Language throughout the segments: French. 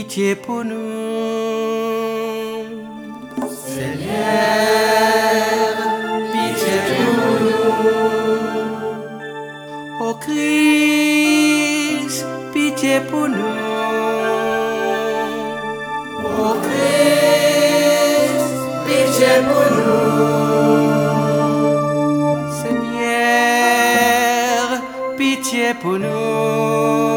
pitié pour nous. Seigneur, pitié pour nous. Ô Christ, pitié pour nous. Ô Christ, pitié pour nous. Seigneur, pitié pour nous.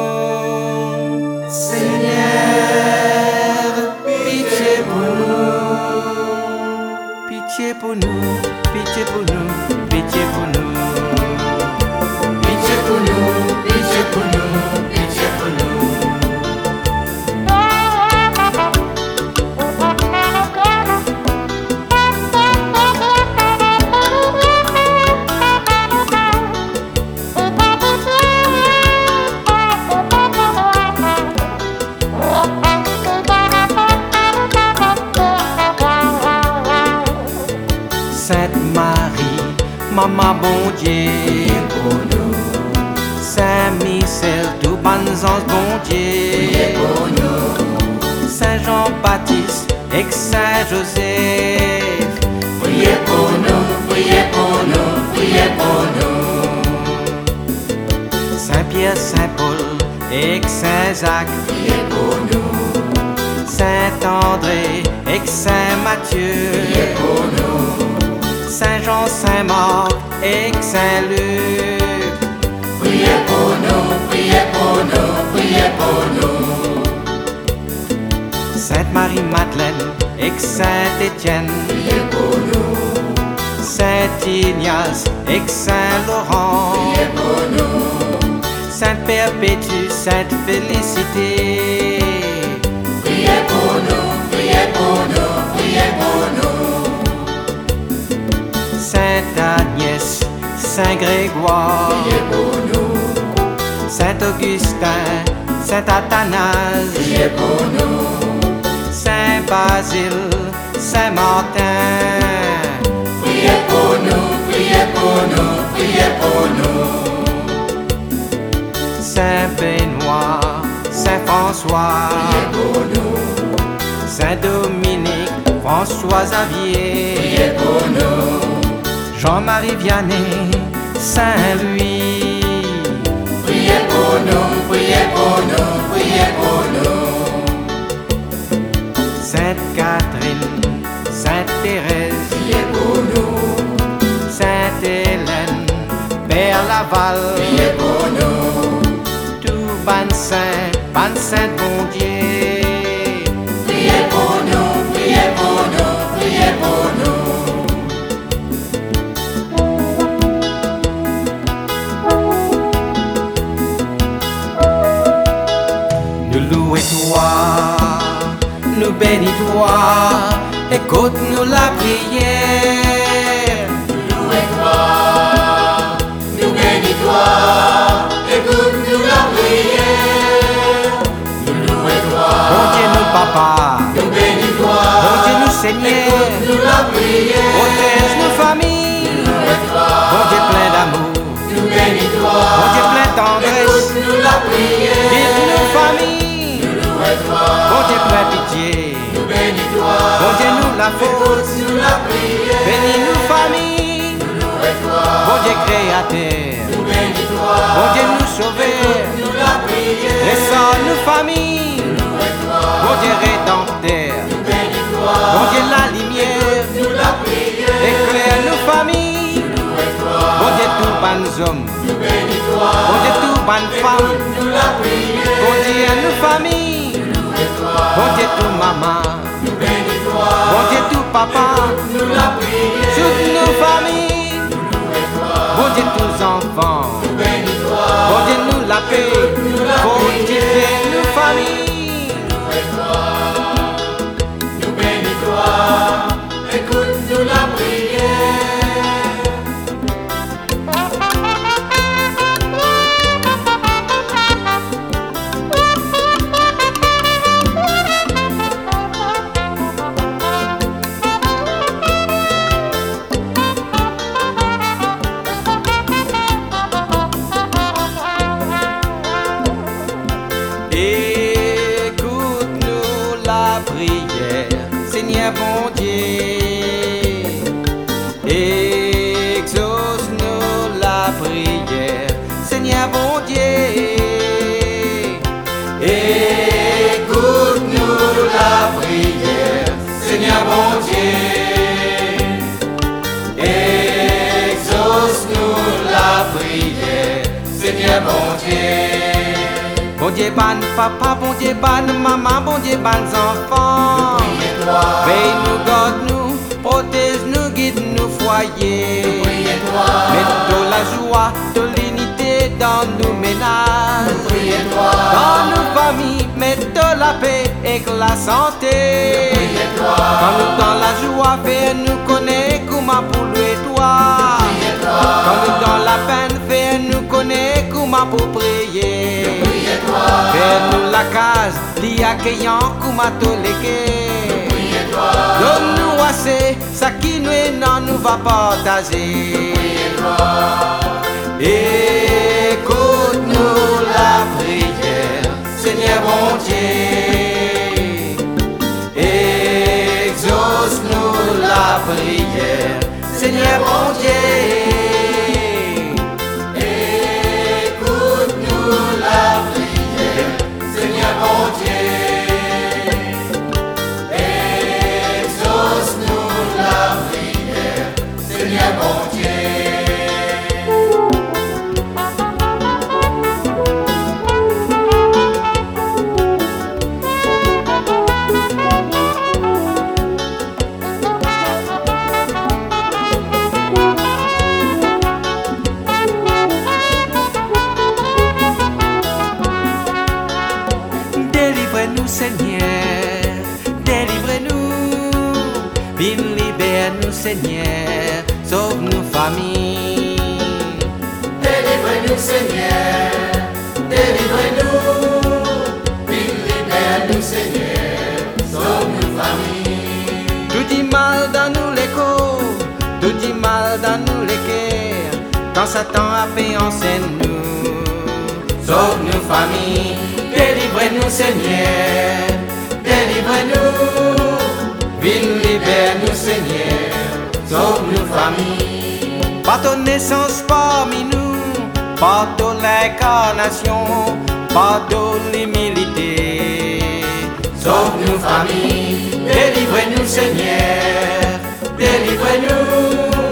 Seigneur, pitié pour nous. Pitié pour nous, pitié pour nous, pitié pour nous. Pitié pour nous, pitié pour nous, pitié pour nous. Sainte Marie, Maman bon Dieu, Pour nous, Saint Michel, tout bon ange bon Dieu, pour nous. Saint Jean-Baptiste et Saint Joseph, Priez pour nous, priez pour nous, priez pour nous. Saint Pierre, Saint Paul et Saint Jacques, Priez pour nous, Saint André et Saint Matthieu, priez pour nous. Saint Jean, Saint Marc et Saint Luc, Priez pour nous, priez pour nous, priez pour nous. Sainte Marie-Madeleine et Saint Étienne, Priez pour nous, Saint Ignace et Saint Laurent, priez pour nous. Sainte Perpétue, Sainte Félicité, Priez pour nous, priez pour nous, priez pour nous. Sainte Agnès, Saint Grégoire, Priez pour nous, Saint Augustin, Saint Athanase, priez pour nous. Saint Basile, Saint Martin, Priez pour nous, priez pour nous, priez pour nous. Saint Benoît, Saint François, Priez pour nous, Saint Dominique, François Xavier, priez pour nous. Jean-Marie Vianney, Saint Louis, Priez pour nous, priez pour nous, priez pour nous. Sainte Catherine, Sainte Thérèse, Priez pour nous, Sainte Hélène, Père Laval, priez pour nous. tout ban saint bon Dieu. Priez pour nous, priez pour nous, priez pour nous. Nous louons toi, nous bénis toi, écoute-nous la prière. Louez-toi, nous bénis-toi, écoute-nous la prière. Nous louez-toi, Bon Dieu, nous papa, nous bénis-toi, bon Dieu, nous Seigneur, écoute-nous la prière. protège nos familles, Louez-toi, bon Dieu plein d'amour, nous bénis-toi, bon Dieu plein de tendresse, écoute-nous la prière. guide nos familles, Louez-toi, bon Dieu plein pitié, nous bénis-toi, bon Dieu nous la faute, écoute-nous la prière. bénis nos familles, Louez-toi, bon Dieu créateur, nous bénis-toi, bon Dieu nous sauveur, nous la prière. laissons nos familles, bon Dieu rédempteur, Nous bénis-toi, bon Dieu la lumière, nous la prière. éclaire nos familles, bon Dieu tout ban hommes, Nous bénis-toi, bon Dieu tout ban femmes, nous la prière. bon Dieu nos familles, bon Dieu tout maman, Nous bénis-toi, bon Dieu tout papa, nous la prière. toutes nos familles, bon Dieu tous enfants, Nous bénis-toi, bon Dieu nous la paix, bon Dieu nos familles. nous bénis-toi, écoute-nous la prière. Et Seigneur bon Dieu, exauce-nous la prière, Seigneur bon Dieu, Écoute-nous la prière, Seigneur bon Dieu. Exauce-nous la prière, Seigneur bon Dieu. Bon Dieu ban papa, bon Dieu ban maman, bon Dieu ban enfants. Veille-nous, garde-nous, protège-nous, guide-nous, foyer. Mets-nous la joie, de l'unité dans nos ménages. Dans nos familles, mets-nous la paix et la santé. Quand nous dans la joie, fais-nous connaître comment pour louer toi. Quand nous dans la peine, fais-nous connaître comment pour prier. Fais-nous la case, l'y accueillant comment toléguer. Donne-nous assez, ça qui nous est non nous va partager. Écoute-nous la prière, Seigneur bon Dieu. Exauce-nous la prière, Seigneur bon Dieu. Écoute-nous la prière, Seigneur bon Dieu. Exauce-nous la prière, Seigneur bon Dieu. Délivre-nous, Seigneur, délivre-nous. Vive, libère-nous, Seigneur, sauve-nous, famille. Délivre-nous, Seigneur, délivre-nous. Vive, libère-nous, Seigneur, sauve-nous, famille. Tout dit mal dans nous les corps, tout dit mal dans nous les cœurs. Quand Satan a fait en scène nous, sauve-nous, famille. Délivre-nous, Seigneur, délivre-nous. Vive, libère-nous, Seigneur, sauve-nous, famille. Par ton naissance parmi nous, par ton incarnation, par ton humilité, sauve-nous, famille. Délivre-nous, Seigneur, délivre-nous.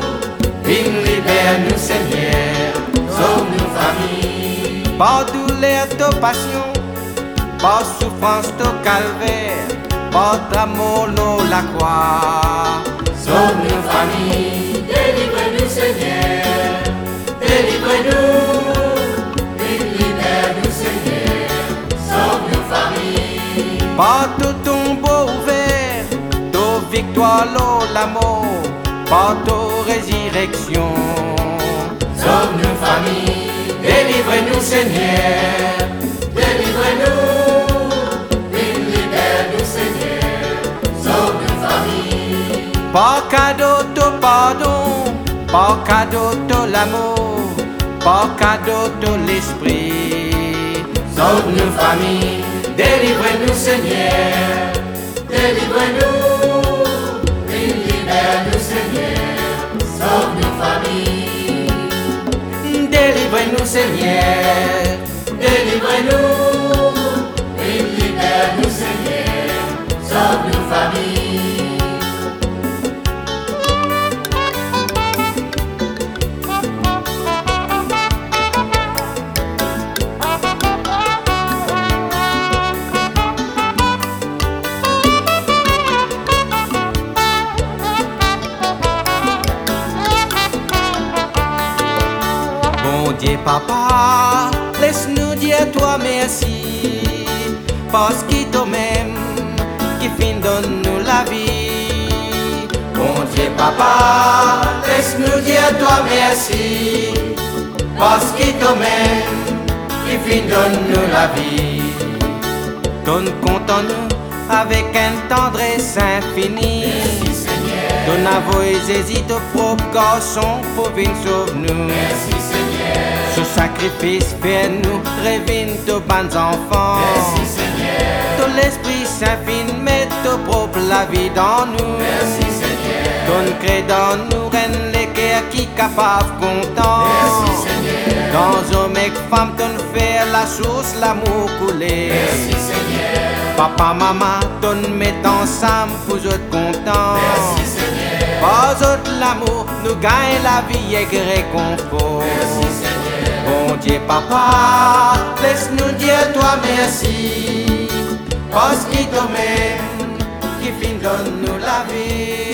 Vive, libère-nous, Seigneur, sauve-nous, famille. Par douleur, ta passion, par souffrance, ton calvaire, par amour, la croix. Sauve-nous, famille, délivre-nous, Seigneur, délivre-nous. Vive, libère-nous, Seigneur, sauve-nous, famille. Par ton tombeau ouvert, ta victoire, l'amour, par ta résurrection. Sauve-nous, famille, délivre-nous, Seigneur, délivre-nous. Vive, libère-nous, Seigneur, sauve-nous, famille. Par cadeau, ton pardon, par cadeau, ton l'amour, par cadeau, ton l'esprit. Sauve-nous, famille, délivre-nous, Seigneur, délivre-nous. Vive, libère-nous, Seigneur, sauve-nous, famille. Délivre-nous, Seigneur, Délivre-nous. Vive, libère-nous, Seigneur, sauve-nous, famille. bon Dieu papa, laisse-nous dire toi merci, parce qu'il toi-même qui fin donne-nous la vie. Bon Dieu papa, laisse-nous dire toi merci, parce qu'il toi-même qui fin donne-nous la vie. Donne compte en nous avec une tendresse infinie. Merci Seigneur. Donne à vos hésite au propre garçon pour venir sauver nous. Merci Seigneur. Ce sacrifice fait nous revient de bons enfants. Merci Seigneur. Ton l'Esprit Saint fin mettre propre la vie dans nous. Merci Seigneur. Ton crée dans nous, reine les cœurs qui capable content. Merci Seigneur. Dans hommes et femmes, ton faire la source, l'amour couler. Merci Seigneur. Papa, maman, ton met ensemble pour être content. Merci Seigneur. Par autres l'amour, nous gagne la vie et réconfort. Merci Seigneur. Bon Dieu, papa, laisse-nous dire toi merci. Parce qu'il t'aime, qui fin donne nous la vie.